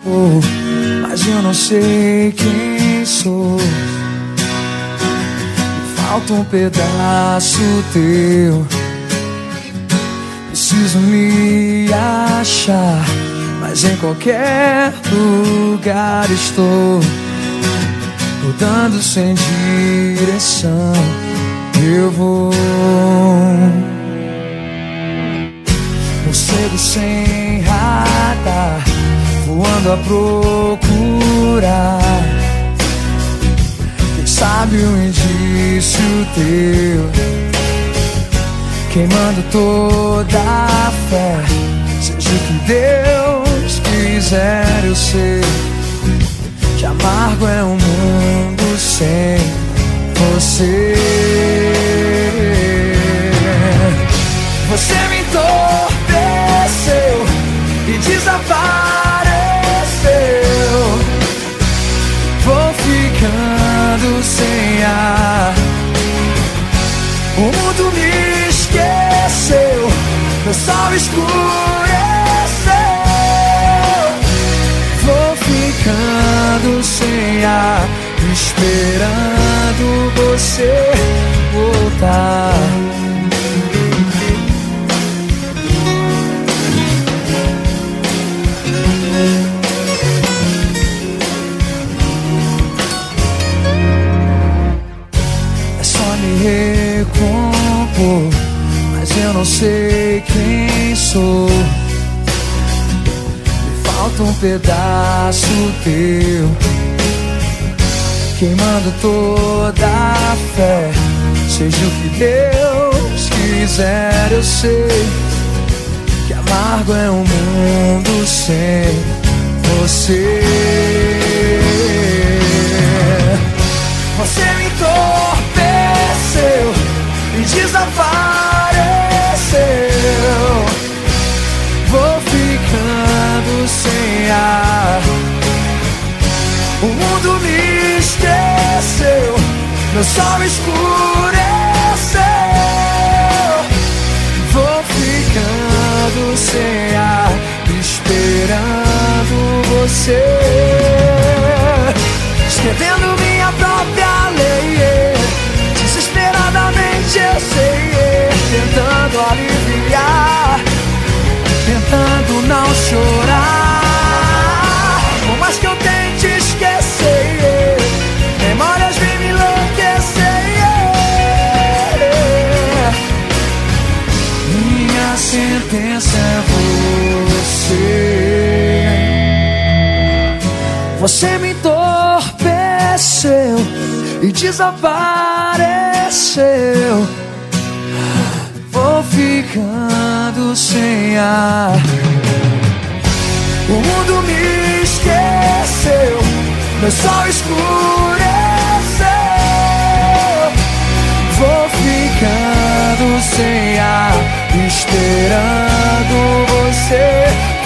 Mas eu não sei quem sou. Falta um pedaço teu. Preciso me achar, mas em qualquer lugar estou. Rodando sem direção, eu vou. Morcego sem radar, voando a procurar. Quem sabe um indício teu, queimando toda a fé. Seja o que Deus quiser, eu sei que amargo é um mundo sem você. Você me entorpeceu e desapareceu. Vou ficando sem ar. O mundo me esqueceu, meu sol escureceu. Vou ficando sem ar, esperando você voltar. Recompor, mas eu não sei quem sou. Me falta um pedaço teu, queimando toda a fé. Seja o que Deus quiser, eu sei que amargo é um mundo sem você. Você me entorpeceu e desapareceu. Vou ficando sem ar. O mundo me esqueceu, meu sol escureceu. Vou ficando sem ar, esperando você. Escrevendo minha própria lei, desesperadamente eu sei, tentando aliviar, tentando não chorar. Por mais que eu tente esquecer, memórias vêm me enlouquecer. Minha sentença é você. Você me entorpeceu e desapareceu. Vou ficando sem ar. O mundo me esqueceu, meu sol escureceu. Vou ficando sem ar, esperando você